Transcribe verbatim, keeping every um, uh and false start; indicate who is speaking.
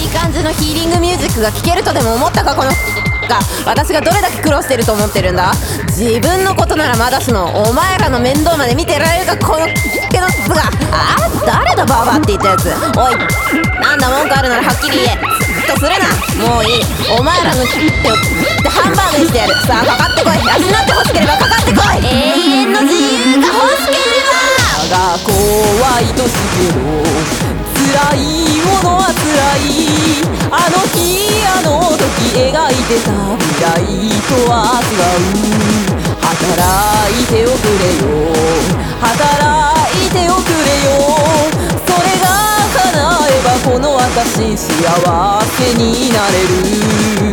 Speaker 1: 感じのヒーリングミュージックが聴けるとでも思ったかこのが私がどれだけ苦労してると思ってるんだ。自分のことならまだしもお前らの面倒まで見てられるかこのけのつが。あー誰だバーバーって言ったやつ。おいなんだ文句あるならはっきり言え。とするな。もういい。お前らの手をってハンバーグにしてやる。さあかかってこい。養ってほしければかかってこい。永遠の自由が欲しければ。
Speaker 2: が怖いとしけど辛いものは辛い。あの日あの時描いてた未来とは違う。働いておくれよ働いておくれよ。それが叶えばこの私幸せになれる。